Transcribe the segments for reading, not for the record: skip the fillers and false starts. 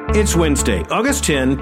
It's Wednesday, August 10,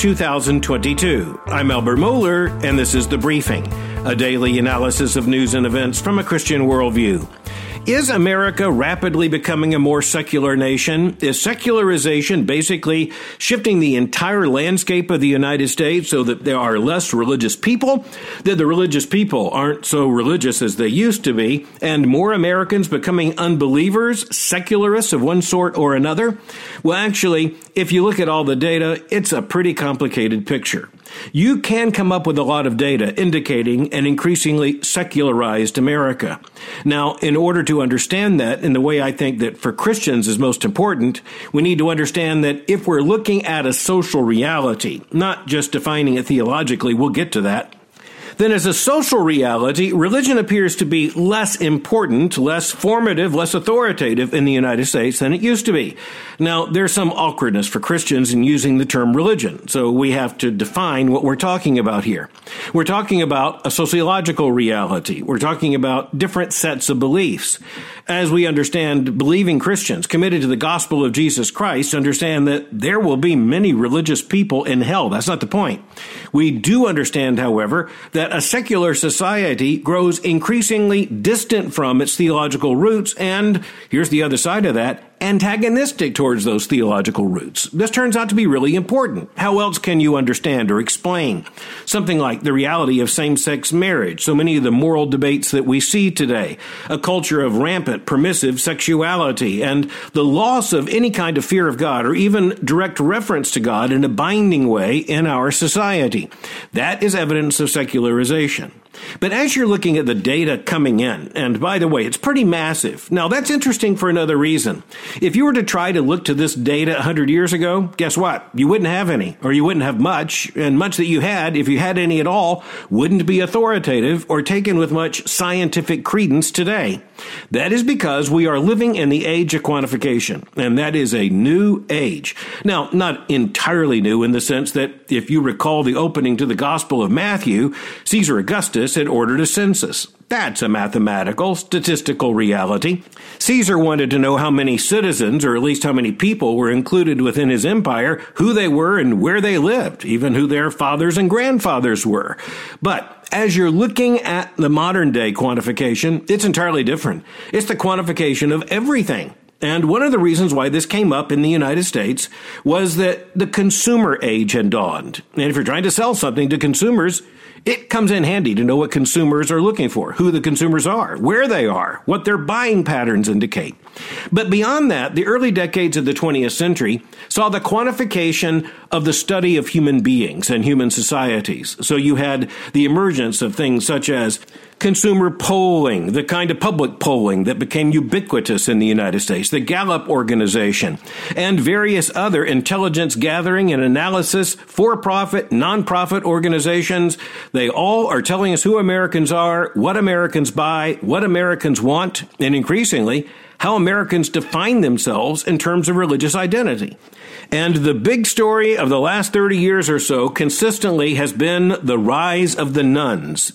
2022. I'm Albert Mohler, and this is The Briefing, a daily analysis of news and events from a Christian worldview. Is America rapidly becoming a more secular nation? Is secularization basically shifting the entire landscape of the United States so that there are less religious people, that the religious people aren't so religious as they used to be, and more Americans becoming unbelievers, secularists of one sort or another? Well, actually, if you look at all the data, it's a pretty complicated picture. You can come up with a lot of data indicating an increasingly secularized America. Now, in order to understand that in the way I think that for Christians is most important, we need to understand that if we're looking at a social reality, not just defining it theologically, we'll get to that, then as a social reality, religion appears to be less important, less formative, less authoritative in the United States than it used to be. Now, there's some awkwardness for Christians in using the term religion, so we have to define what we're talking about here. We're talking about a sociological reality. We're talking about different sets of beliefs. As we understand, believing Christians committed to the gospel of Jesus Christ understand that there will be many religious people in hell. That's not the point. We do understand, however, that a secular society grows increasingly distant from its theological roots, and here's the other side of that, antagonistic towards those theological roots. This turns out to be really important. How else can you understand or explain something like the reality of same-sex marriage, so many of the moral debates that we see today, a culture of rampant permissive sexuality, and the loss of any kind of fear of God or even direct reference to God in a binding way in our society? That is evidence of secularization. But as you're looking at the data coming in, and by the way, it's pretty massive. Now, that's interesting for another reason. If you were to try to look to this data 100 years ago, guess what? You wouldn't have any, or you wouldn't have much, and much that you had, if you had any at all, wouldn't be authoritative or taken with much scientific credence today. That is because we are living in the age of quantification, and that is a new age. Now, not entirely new in the sense that if you recall the opening to the Gospel of Matthew, Caesar Augustus had ordered a census. That's a mathematical, statistical reality. Caesar wanted to know how many citizens, or at least how many people, were included within his empire, who they were and where they lived, even who their fathers and grandfathers were. But as you're looking at the modern day quantification, it's entirely different. It's the quantification of everything. And one of the reasons why this came up in the United States was that the consumer age had dawned. And if you're trying to sell something to consumers, it comes in handy to know what consumers are looking for, who the consumers are, where they are, what their buying patterns indicate. But beyond that, the early decades of the 20th century saw the quantification of the study of human beings and human societies. So you had the emergence of things such as consumer polling, the kind of public polling that became ubiquitous in the United States, the Gallup organization, and various other intelligence gathering and analysis, for-profit, non-profit organizations. They all are telling us who Americans are, what Americans buy, what Americans want, and increasingly, how Americans define themselves in terms of religious identity. And the big story of the last 30 years or so consistently has been the rise of the nones,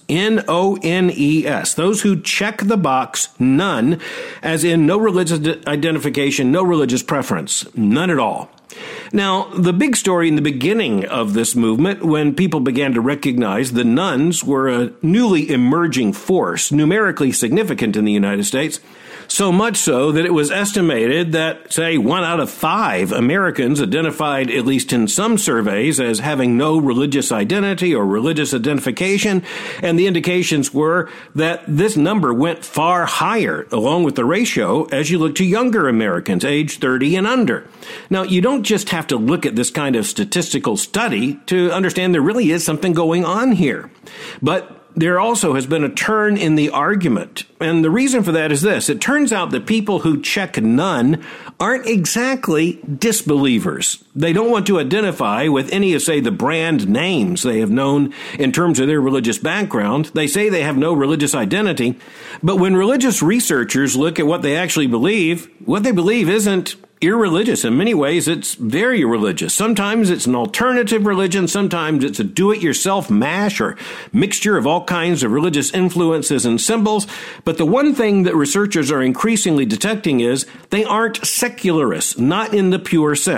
N-O-N-E-S, those who check the box none, as in no religious identification, no religious preference, none at all. Now, the big story in the beginning of this movement, when people began to recognize the nones were a newly emerging force, numerically significant in the United States, so much so that it was estimated that, say, 1 out of 5 Americans identified, at least in some surveys, as having no religious identity or religious identification, and the indications were that this number went far higher, along with the ratio, as you look to younger Americans, age 30 and under. Now, you don't just have to look at this kind of statistical study to understand there really is something going on here. But there also has been a turn in the argument. And the reason for that is this. It turns out that people who check none aren't exactly disbelievers. They don't want to identify with any of, say, the brand names they have known in terms of their religious background. They say they have no religious identity. But when religious researchers look at what they actually believe, what they believe isn't irreligious. In many ways, it's very religious. Sometimes it's an alternative religion. Sometimes it's a do-it-yourself mash or mixture of all kinds of religious influences and symbols. But the one thing that researchers are increasingly detecting is they aren't secularists, not in the pure sense.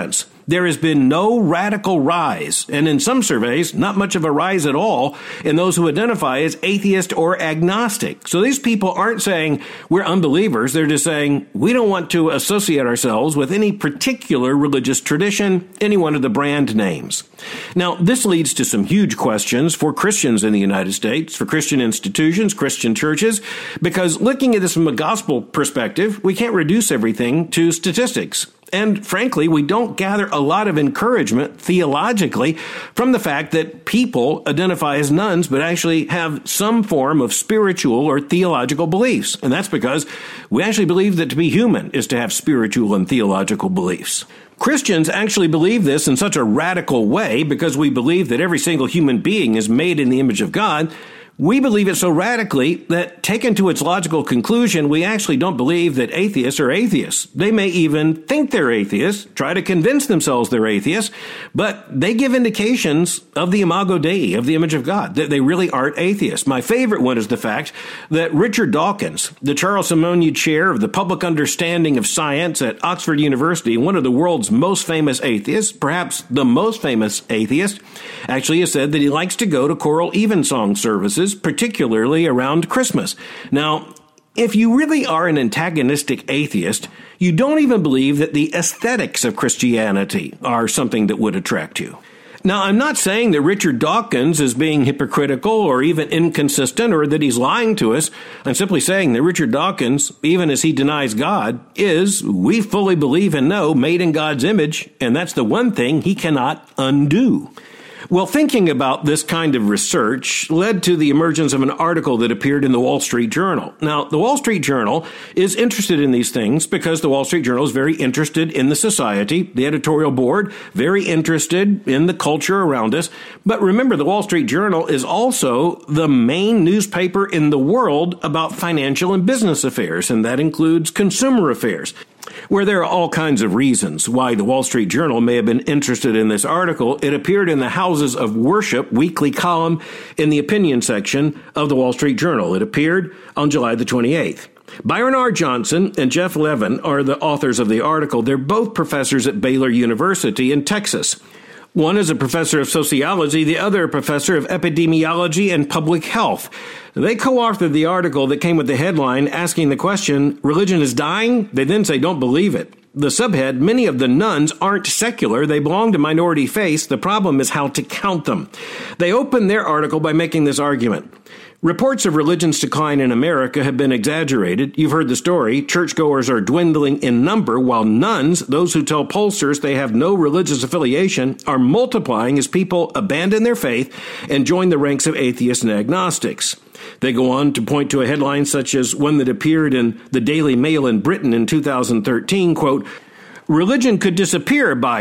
There has been no radical rise, and in some surveys, not much of a rise at all in those who identify as atheist or agnostic. So these people aren't saying we're unbelievers. They're just saying we don't want to associate ourselves with any particular religious tradition, any one of the brand names. Now, this leads to some huge questions for Christians in the United States, for Christian institutions, Christian churches, because looking at this from a gospel perspective, we can't reduce everything to statistics. And frankly, we don't gather a lot of encouragement theologically from the fact that people identify as nuns but actually have some form of spiritual or theological beliefs. And that's because we actually believe that to be human is to have spiritual and theological beliefs. Christians actually believe this in such a radical way because we believe that every single human being is made in the image of God. We believe it so radically that, taken to its logical conclusion, we actually don't believe that atheists are atheists. They may even think they're atheists, try to convince themselves they're atheists, but they give indications of the imago Dei, of the image of God, that they really aren't atheists. My favorite one is the fact that Richard Dawkins, the Charles Simonyi Chair of the Public Understanding of Science at Oxford University, one of the world's most famous atheists, perhaps the most famous atheist, actually has said that he likes to go to choral evensong services, particularly around Christmas. Now, if you really are an antagonistic atheist, you don't even believe that the aesthetics of Christianity are something that would attract you. Now, I'm not saying that Richard Dawkins is being hypocritical or even inconsistent or that he's lying to us. I'm simply saying that Richard Dawkins, even as he denies God, is, we fully believe and know, made in God's image, and that's the one thing he cannot undo. Well, thinking about this kind of research led to the emergence of an article that appeared in the Wall Street Journal. Now, the Wall Street Journal is interested in these things because the Wall Street Journal is very interested in the society, the editorial board, very interested in the culture around us. But remember, the Wall Street Journal is also the main newspaper in the world about financial and business affairs, and that includes consumer affairs, where there are all kinds of reasons why the Wall Street Journal may have been interested in this article. It appeared in the Houses of Worship weekly column in the opinion section of the Wall Street Journal. It appeared on July the 28th. Byron R. Johnson and Jeff Levin are the authors of the article. They're both professors at Baylor University in Texas. One is a professor of sociology, the other a professor of epidemiology and public health. They co-authored the article that came with the headline asking the question, "Religion is dying?" They then say, "Don't believe it." The subhead, "Many of the nuns aren't secular. They belong to minority faiths. The problem is how to count them." They open their article by making this argument. Reports of religion's decline in America have been exaggerated. You've heard the story. Churchgoers are dwindling in number, while nuns, those who tell pollsters they have no religious affiliation, are multiplying as people abandon their faith and join the ranks of atheists and agnostics. They go on to point to a headline such as one that appeared in the Daily Mail in Britain in 2013, quote, "Religion could disappear by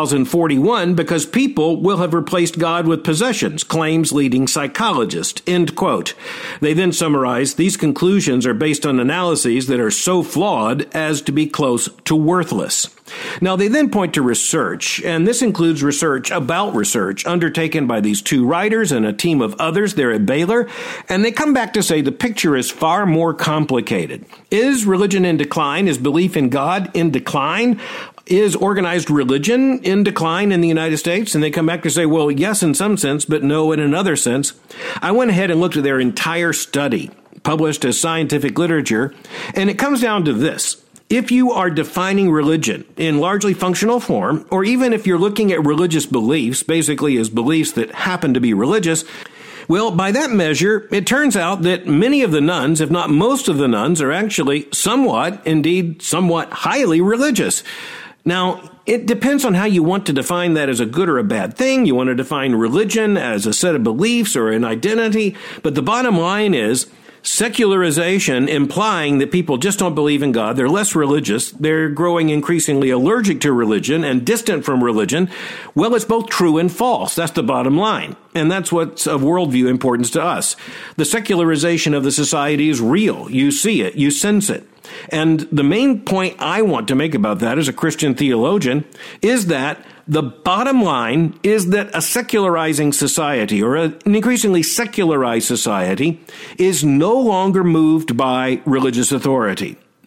2041 because people will have replaced God with possessions, claims leading psychologist," end quote. They then summarize, these conclusions are based on analyses that are so flawed as to be close to worthless. Now, they then point to research, and this includes research about research undertaken by these two writers and a team of others there at Baylor, and they come back to say the picture is far more complicated. Is religion in decline? Is belief in God in decline? Is organized religion in decline in the United States? And they come back to say, well, yes, in some sense, but no, in another sense. I went ahead and looked at their entire study, published as scientific literature, and it comes down to this. If you are defining religion in largely functional form, or even if you're looking at religious beliefs, basically as beliefs that happen to be religious, well, by that measure, it turns out that many of the nuns, if not most of the nuns, are actually somewhat, indeed somewhat highly religious. Now, it depends on how you want to define that as a good or a bad thing. You want to define religion as a set of beliefs or an identity, but the bottom line is, secularization implying that people just don't believe in God, they're less religious, they're growing increasingly allergic to religion and distant from religion, well, it's both true and false. That's the bottom line. And that's what's of worldview importance to us. The secularization of the society is real. You see it. You sense it. And the main point I want to make about that as a Christian theologian is that the bottom line is that a secularizing society, or an increasingly secularized society, is no longer moved by religious authority.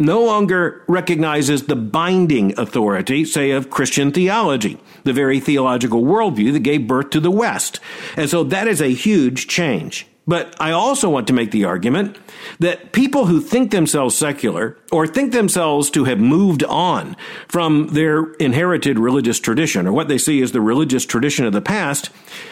no longer recognizes the binding authority, say, of Christian theology, the very theological worldview that gave birth to the West. And so that is a huge change. But I also want to make the argument that people who think themselves secular or think themselves to have moved on from their inherited religious tradition, or what they see as the religious tradition of the past,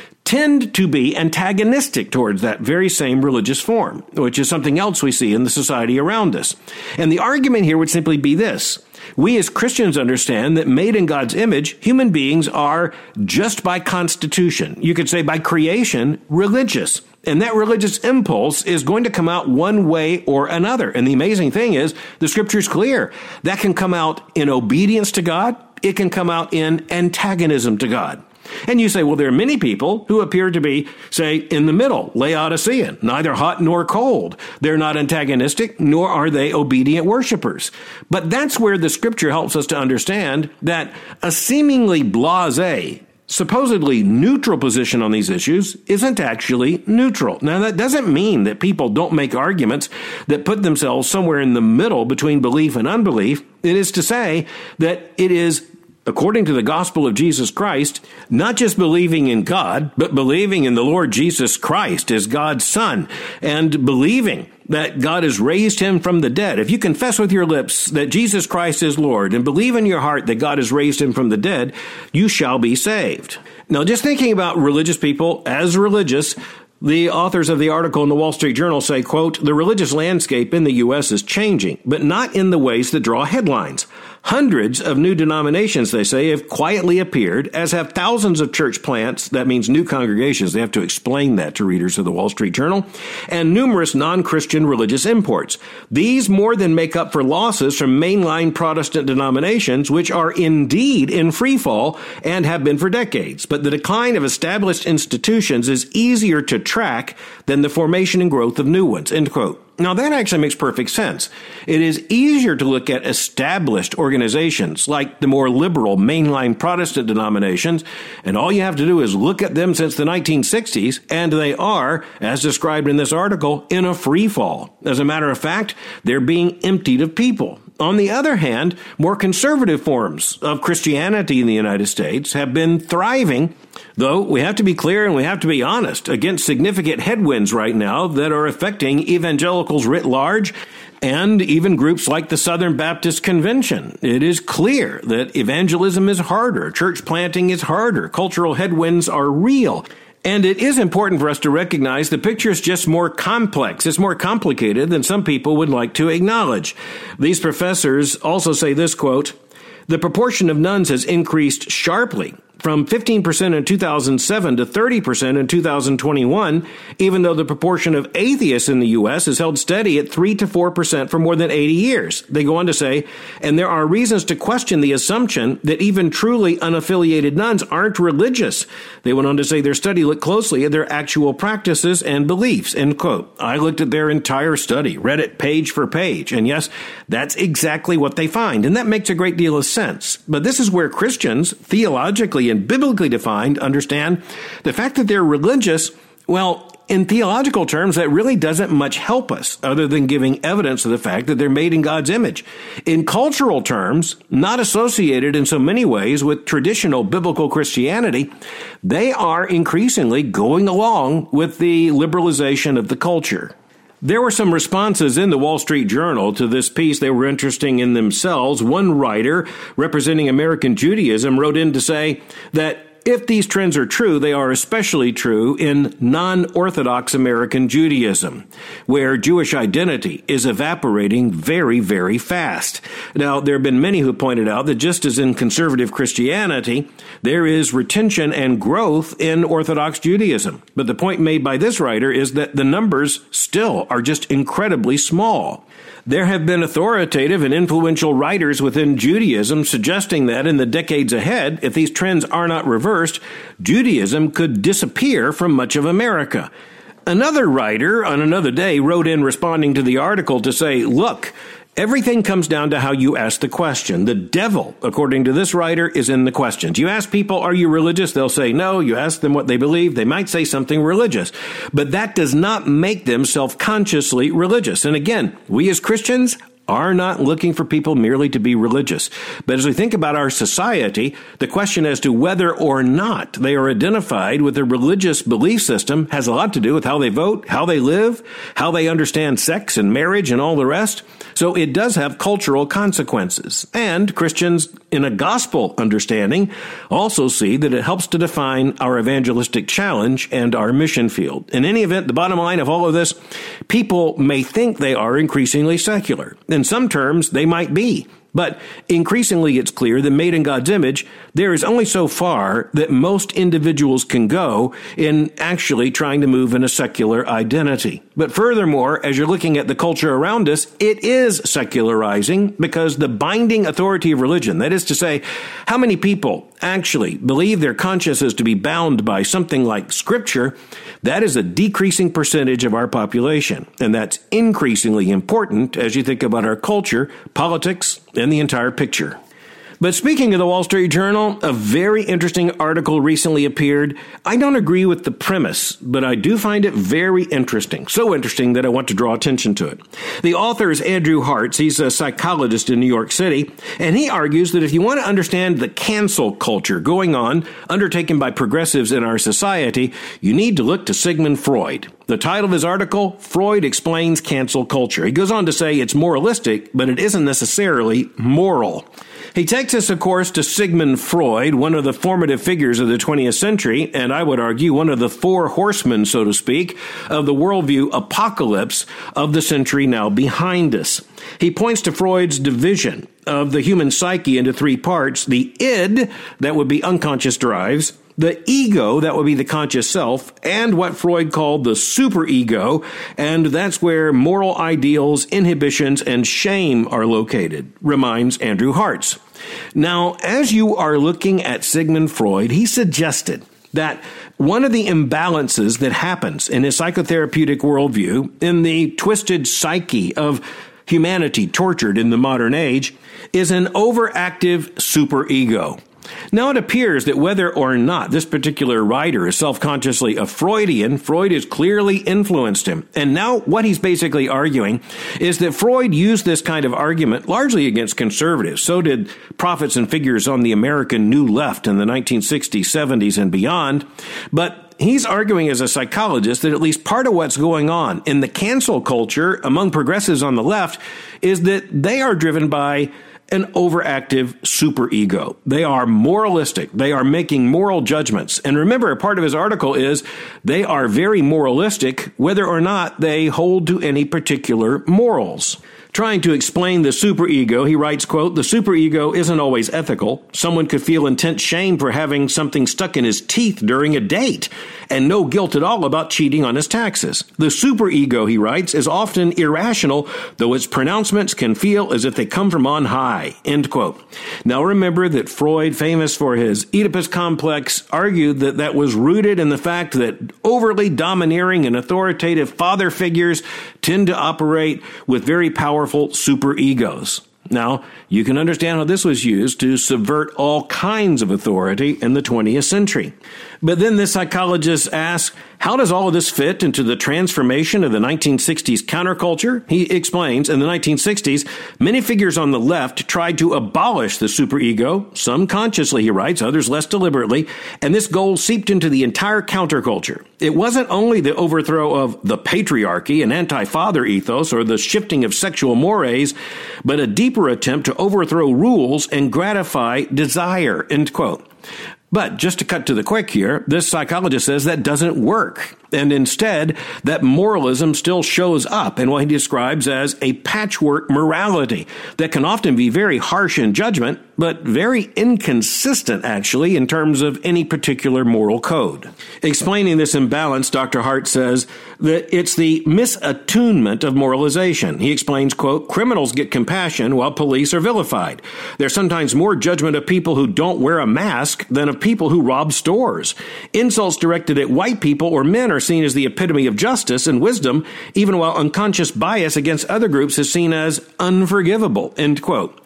tend to be antagonistic towards that very same religious form, which is something else we see in the society around us. And the argument here would simply be this. We as Christians understand that made in God's image, human beings are just by constitution, you could say by creation, religious. And that religious impulse is going to come out one way or another. And the amazing thing is, the scripture's clear. That can come out in obedience to God. It can come out in antagonism to God. And you say, well, there are many people who appear to be, say, in the middle, Laodicean, neither hot nor cold. They're not antagonistic, nor are they obedient worshipers. But that's where the scripture helps us to understand that a seemingly blasé, supposedly neutral position on these issues isn't actually neutral. Now, that doesn't mean that people don't make arguments that put themselves somewhere in the middle between belief and unbelief. It is to say that it is, according to the gospel of Jesus Christ, not just believing in God, but believing in the Lord Jesus Christ as God's Son, and believing that God has raised him from the dead. If you confess with your lips that Jesus Christ is Lord and believe in your heart that God has raised him from the dead, you shall be saved. Now, just thinking about religious people as religious, the authors of the article in the Wall Street Journal say, quote, the religious landscape in the U.S. is changing, but not in the ways that draw headlines. Hundreds of new denominations, they say, have quietly appeared, as have thousands of church plants. That means new congregations. They have to explain that to readers of the Wall Street Journal. And numerous non-Christian religious imports. These more than make up for losses from mainline Protestant denominations, which are indeed in free fall and have been for decades. But the decline of established institutions is easier to track than the formation and growth of new ones, end quote. Now, that actually makes perfect sense. It is easier to look at established organizations like the more liberal mainline Protestant denominations, and all you have to do is look at them since the 1960s, and they are, as described in this article, in a free fall. As a matter of fact, they're being emptied of people. On the other hand, more conservative forms of Christianity in the United States have been thriving, though we have to be clear and we have to be honest, against significant headwinds right now that are affecting evangelicals writ large and even groups like the Southern Baptist Convention. It is clear that evangelism is harder, church planting is harder, cultural headwinds are real. And it is important for us to recognize the picture is just more complex. It's more complicated than some people would like to acknowledge. These professors also say this, quote, the proportion of nuns has increased sharply from 15% in 2007 to 30% in 2021, even though the proportion of atheists in the U.S. has held steady at 3 to 4% for more than 80 years. They go on to say, and there are reasons to question the assumption that even truly unaffiliated nuns aren't religious. They went on to say their study looked closely at their actual practices and beliefs, end quote. I looked at their entire study, read it page for page, and yes, that's exactly what they find, and that makes a great deal of sense. But this is where Christians, theologically and biblically defined, understand the fact that they're religious, well, in theological terms, that really doesn't much help us other than giving evidence of the fact that they're made in God's image. In cultural terms, not associated in so many ways with traditional biblical Christianity, they are increasingly going along with the liberalization of the culture. There were some responses in the Wall Street Journal to this piece. They were interesting in themselves. One writer representing American Judaism wrote in to say that if these trends are true, they are especially true in non-Orthodox American Judaism, where Jewish identity is evaporating very, very fast. Now, there have been many who pointed out that just as in conservative Christianity, there is retention and growth in Orthodox Judaism. But the point made by this writer is that the numbers still are just incredibly small. There have been authoritative and influential writers within Judaism suggesting that in the decades ahead, if these trends are not reversed, Judaism could disappear from much of America. Another writer on another day wrote in responding to the article to say, look, everything comes down to how you ask the question. The devil, according to this writer, is in the questions. You ask people, are you religious? They'll say no. You ask them what they believe. They might say something religious. But that does not make them self-consciously religious. And again, we as Christians are not looking for people merely to be religious. But as we think about our society, the question as to whether or not they are identified with a religious belief system has a lot to do with how they vote, how they live, how they understand sex and marriage and all the rest. So it does have cultural consequences. And Christians in a gospel understanding also see that it helps to define our evangelistic challenge and our mission field. In any event, the bottom line of all of this, people may think they are increasingly secular. In some terms, they might be. But increasingly, it's clear that made in God's image, there is only so far that most individuals can go in actually trying to move in a secular identity. But furthermore, as you're looking at the culture around us, it is secularizing because the binding authority of religion, that is to say, how many people actually believe their consciences to be bound by something like Scripture, that is a decreasing percentage of our population. And that's increasingly important as you think about our culture, politics, and the entire picture. But speaking of the Wall Street Journal, a very interesting article recently appeared. I don't agree with the premise, but I do find it very interesting. So interesting that I want to draw attention to it. The author is Andrew Hartz. He's a psychologist in New York City, and he argues that if you want to understand the cancel culture going on, undertaken by progressives in our society, you need to look to Sigmund Freud. The title of his article, Freud Explains Cancel Culture. He goes on to say it's moralistic, but it isn't necessarily moral. He takes us, of course, to Sigmund Freud, one of the formative figures of the 20th century, and I would argue one of the four horsemen, so to speak, of the worldview apocalypse of the century now behind us. He points to Freud's division of the human psyche into three parts: the id, that would be unconscious drives, the ego, that would be the conscious self, and what Freud called the superego, and that's where moral ideals, inhibitions, and shame are located, reminds Andrew Hartz. Now, as you are looking at Sigmund Freud, he suggested that one of the imbalances that happens in his psychotherapeutic worldview, in the twisted psyche of humanity tortured in the modern age, is an overactive superego. Now, it appears that whether or not this particular writer is self-consciously a Freudian, Freud has clearly influenced him. And now what he's basically arguing is that Freud used this kind of argument largely against conservatives. So did prophets and figures on the American New Left in the 1960s, 70s, and beyond. But he's arguing as a psychologist that at least part of what's going on in the cancel culture among progressives on the left is that they are driven by an overactive superego. They are moralistic. They are making moral judgments. And remember, a part of his article is they are very moralistic whether or not they hold to any particular morals. Trying to explain the superego, he writes, quote, "The superego isn't always ethical. Someone could feel intense shame for having something stuck in his teeth during a date, and no guilt at all about cheating on his taxes. The superego," he writes, "is often irrational, though its pronouncements can feel as if they come from on high," end quote. Now remember that Freud, famous for his Oedipus complex, argued that that was rooted in the fact that overly domineering and authoritative father figures tend to operate with very powerful superegos. Now, you can understand how this was used to subvert all kinds of authority in the 20th century. But then this psychologist asks, how does all of this fit into the transformation of the 1960s counterculture? He explains, in the 1960s, many figures on the left tried to abolish the superego, some consciously, he writes, others less deliberately, and this goal seeped into the entire counterculture. It wasn't only the overthrow of the patriarchy, an anti-father ethos, or the shifting of sexual mores, but a deeper attempt to overthrow rules and gratify desire, end quote. But just to cut to the quick here, this psychologist says that doesn't work. And instead, that moralism still shows up in what he describes as a patchwork morality that can often be very harsh in judgment, but very inconsistent, actually, in terms of any particular moral code. Explaining this imbalance, Dr. Hart says that it's the misattunement of moralization. He explains, quote, "Criminals get compassion while police are vilified. There's sometimes more judgment of people who don't wear a mask than of people who rob stores. Insults directed at white people or men are seen as the epitome of justice and wisdom, even while unconscious bias against other groups is seen as unforgivable," end quote.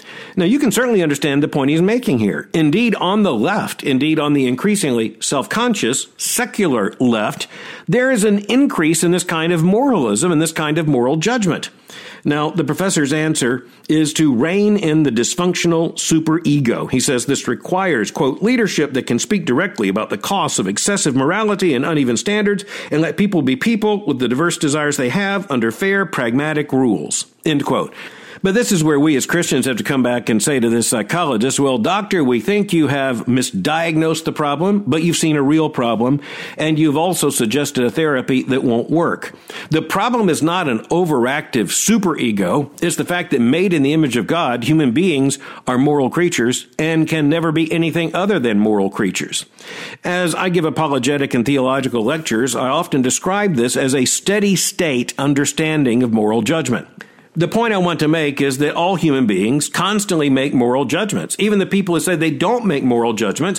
Now, you can certainly understand the point he's making here. Indeed, on the left, indeed on the increasingly self-conscious, secular left, there is an increase in this kind of moralism and this kind of moral judgment. Now, the professor's answer is to rein in the dysfunctional superego. He says this requires, quote, leadership that can speak directly about the costs of excessive morality and uneven standards and let people be people with the diverse desires they have under fair, pragmatic rules, end quote. But this is where we as Christians have to come back and say to this psychologist, well, doctor, we think you have misdiagnosed the problem, but you've seen a real problem, and you've also suggested a therapy that won't work. The problem is not an overactive superego. It's the fact that made in the image of God, human beings are moral creatures and can never be anything other than moral creatures. As I give apologetic and theological lectures, I often describe this as a steady state understanding of moral judgment. The point I want to make is that all human beings constantly make moral judgments. Even the people who say they don't make moral judgments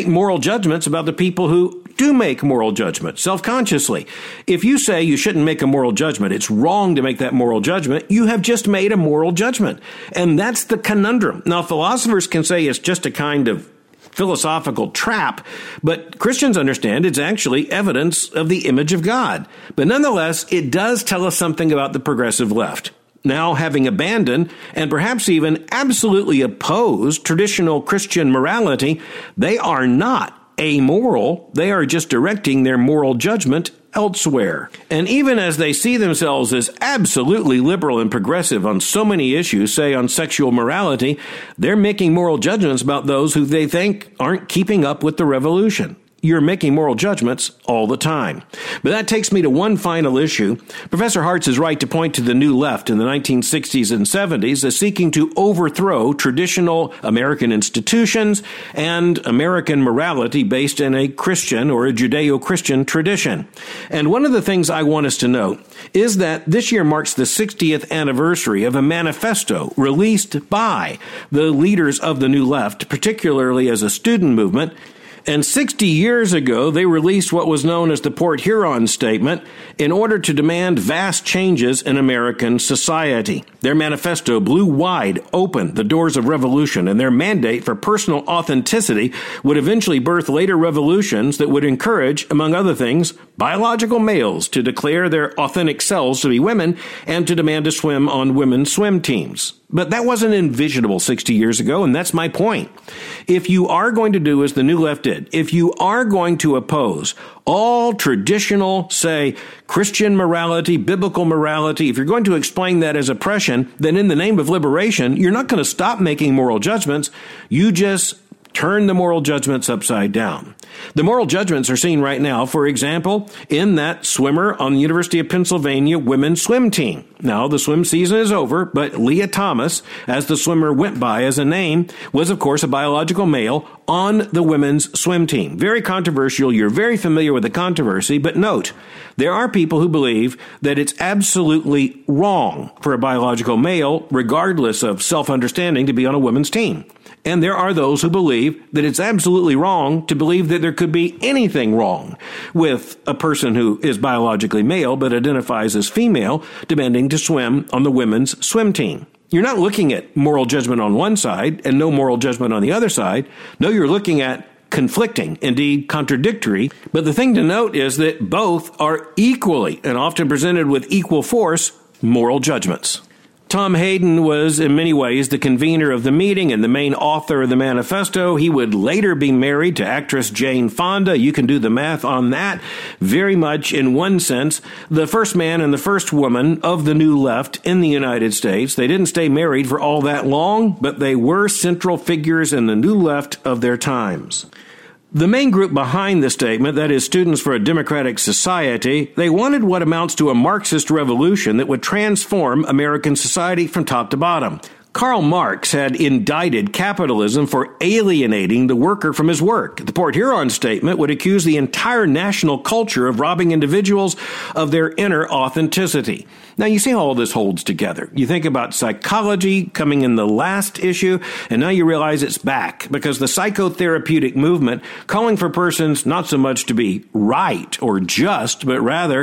about the people who do make moral judgments self-consciously. If you say you shouldn't make a moral judgment, it's wrong to make that moral judgment, you have just made a moral judgment. And that's the conundrum. Now, philosophers can say it's just a kind of philosophical trap, but Christians understand it's actually evidence of the image of God. But nonetheless, it does tell us something about the progressive left. Now, having abandoned and perhaps even absolutely opposed traditional Christian morality, they are not amoral. They are just directing their moral judgment elsewhere. And even as they see themselves as absolutely liberal and progressive on so many issues, say on sexual morality, they're making moral judgments about those who they think aren't keeping up with the revolution. You're making moral judgments all the time. But that takes me to one final issue. Professor Hartz is right to point to the New Left in the 1960s and 70s as seeking to overthrow traditional American institutions and American morality based in a Christian or a Judeo-Christian tradition. And one of the things I want us to note is that this year marks the 60th anniversary of a manifesto released by the leaders of the New Left, particularly as a student movement. And 60 years ago, they released what was known as the Port Huron Statement in order to demand vast changes in American society. Their manifesto blew wide open the doors of revolution, and their mandate for personal authenticity would eventually birth later revolutions that would encourage, among other things, biological males to declare their authentic selves to be women and to demand to swim on women's swim teams. But that wasn't envisionable 60 years ago, and that's my point. If you are going to do as the New Left did, if you are going to oppose all traditional, say, Christian morality, biblical morality, if you're going to explain that as oppression, then in the name of liberation, you're not going to stop making moral judgments. You just turn the moral judgments upside down. The moral judgments are seen right now, for example, in that swimmer on the University of Pennsylvania women's swim team. Now, the swim season is over, but Leah Thomas, as the swimmer went by as a name, was, of course, a biological male on the women's swim team. Very controversial. You're very familiar with the controversy, but note, there are people who believe that it's absolutely wrong for a biological male, regardless of self-understanding, to be on a women's team. And there are those who believe that it's absolutely wrong to believe that there could be anything wrong with a person who is biologically male but identifies as female demanding to swim on the women's swim team. You're not looking at moral judgment on one side and no moral judgment on the other side. No, you're looking at conflicting, indeed contradictory. But the thing to note is that both are equally and often presented with equal force moral judgments. Tom Hayden was in many ways the convener of the meeting and the main author of the manifesto. He would later be married to actress Jane Fonda. You can do the math on that. Very much, in one sense, the first man and the first woman of the New Left in the United States. They didn't stay married for all that long, but they were central figures in the New Left of their times. The main group behind the statement, that is Students for a Democratic Society, they wanted what amounts to a Marxist revolution that would transform American society from top to bottom. Karl Marx had indicted capitalism for alienating the worker from his work. The Port Huron Statement would accuse the entire national culture of robbing individuals of their inner authenticity. Now, you see how all this holds together. You think about psychology coming in the last issue, and now you realize it's back because the psychotherapeutic movement calling for persons not so much to be right or just, but rather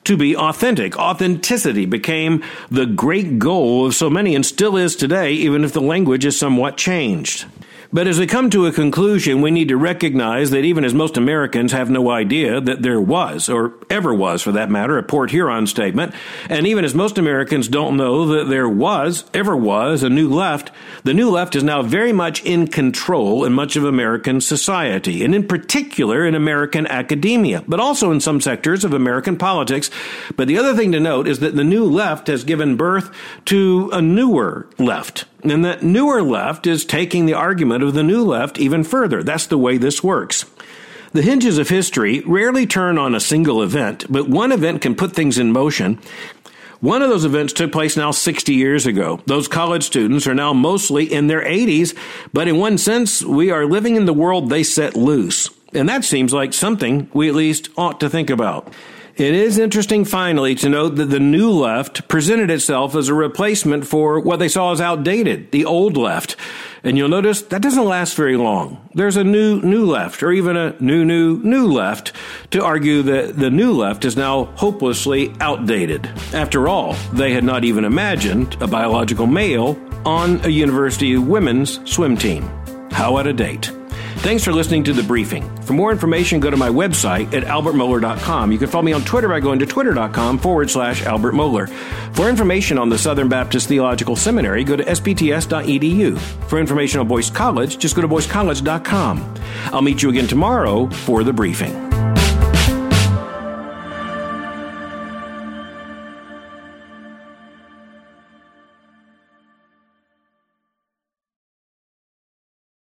to be authentic. Authenticity became the great goal of so many and still is today, even if the language is somewhat changed. But as we come to a conclusion, we need to recognize that even as most Americans have no idea that there was, or ever was for that matter, a Port Huron statement, and even as most Americans don't know that there ever was, a New Left, the New Left is now very much in control in much of American society, and in particular in American academia, but also in some sectors of American politics. But the other thing to note is that the New Left has given birth to a newer left. And that newer left is taking the argument of the New Left even further. That's the way this works. The hinges of history rarely turn on a single event, but one event can put things in motion. One of those events took place now 60 years ago. Those college students are now mostly in their 80s, but in one sense, we are living in the world they set loose. And that seems like something we at least ought to think about. It is interesting, finally, to note that the New Left presented itself as a replacement for what they saw as outdated, the Old Left. And you'll notice that doesn't last very long. There's a new left, or even a new left, to argue that the New Left is now hopelessly outdated. After all, they had not even imagined a biological male on a university women's swim team. How out of date. Thanks for listening to The Briefing. For more information, go to my website at albertmohler.com. You can follow me on Twitter by going to twitter.com/Albert Mohler. For information on the Southern Baptist Theological Seminary, go to sbts.edu. For information on Boyce College, just go to boycecollege.com. I'll meet you again tomorrow for The Briefing.